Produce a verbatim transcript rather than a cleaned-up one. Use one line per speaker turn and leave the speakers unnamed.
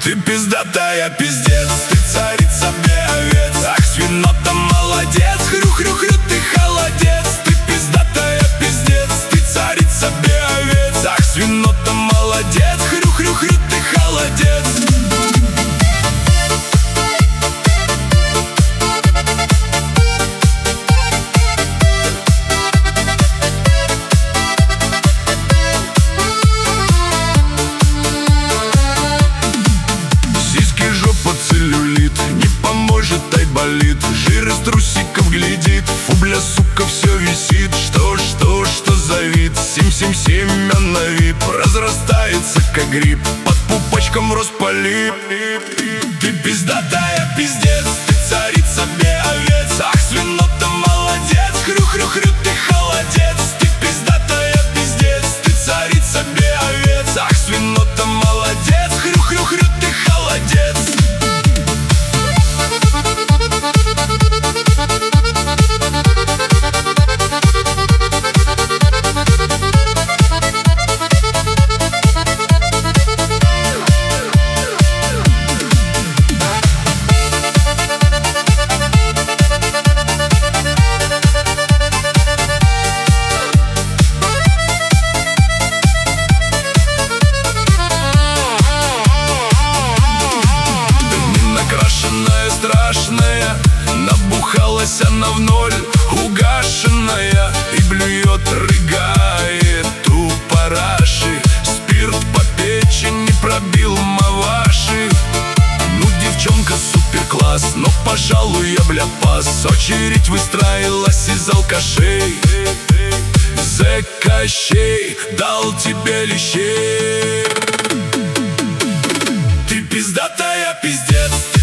Ты пиздатая, пиздец, ты царица овец. Ах, свинота, молодец, хрю-хрю-хрю, ты холодец. Ты пиздатая, пиздец, ты царица овец. Ах, свинота, молодец, хрю-хрю-хрю, ты холодец. Целлюлит, не поможет, ай болит. Жир из трусиков глядит, фу, бля, сука, все висит. Что, что, что за вид? семь семь семь на вип. Разрастается, как гриб, под пупочком рос полип. Ты пиздатая, пиздец, ты царица овец. Ах, свинота, молодец, хрю-хрю-хрю, ты холодец. Ты пиздатая, пиздец, ты царица овец. Ах, свинота, молодец, хрю-хрю-хрю, ты холодец. Страшная, набухалась она в ноль, угашенная, и блюет, рыгает у параши. Спирт по печени пробил маваши. Ну, девчонка супер-класс, но, пожалуй, я, бля, пас. Очередь выстроилась из алкашей. Зэ Кощей дал тебе лещей. Ты пиздатая, пиздец.